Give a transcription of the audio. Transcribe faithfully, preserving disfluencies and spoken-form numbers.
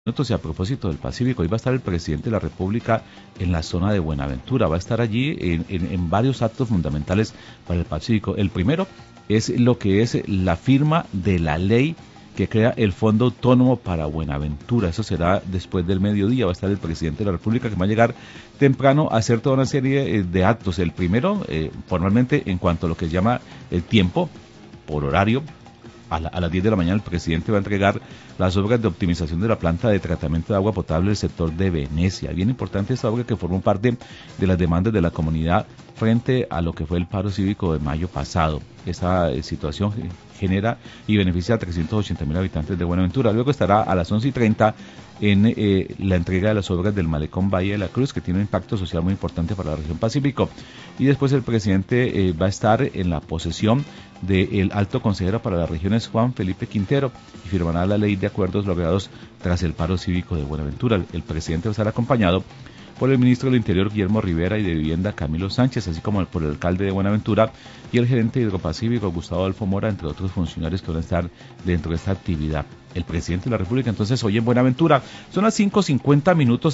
Y a propósito del Pacífico, hoy va a estar el presidente de la República en la zona de Buenaventura, va a estar allí en, en, en varios actos fundamentales para el Pacífico. El primero es lo que es la firma de la ley que crea el Fondo Autónomo para Buenaventura. Eso será después del mediodía, va a estar el presidente de la República, que va a llegar temprano a hacer toda una serie de actos. El primero, eh, formalmente, en cuanto a lo que se llama el tiempo, por horario, A, la, a las diez de la mañana el presidente va a entregar las obras de optimización de la planta de tratamiento de agua potable del sector de Venecia. Bien importante esta obra que formó parte de las demandas de la comunidad frente a lo que fue el paro cívico de mayo pasado. Esta eh, situación genera y beneficia a trescientos ochenta mil habitantes de Buenaventura. Luego estará a las once y treinta en eh, la entrega de las obras del Malecón Valle de la Cruz, que tiene un impacto social muy importante para la región Pacífico. Y después el presidente eh, va a estar en la posesión del alto consejero para las regiones, Juan Felipe Quintero, y firmará la ley de acuerdos logrados tras el paro cívico de Buenaventura. El, el presidente va a estar acompañado por el ministro del Interior, Guillermo Rivera, y de Vivienda, Camilo Sánchez, así como por el alcalde de Buenaventura y el gerente de Hidropacífico, Gustavo Adolfo Mora, entre otros funcionarios que van a estar dentro de esta actividad. El presidente de la República, entonces, hoy en Buenaventura. Son las cinco cincuenta minutos.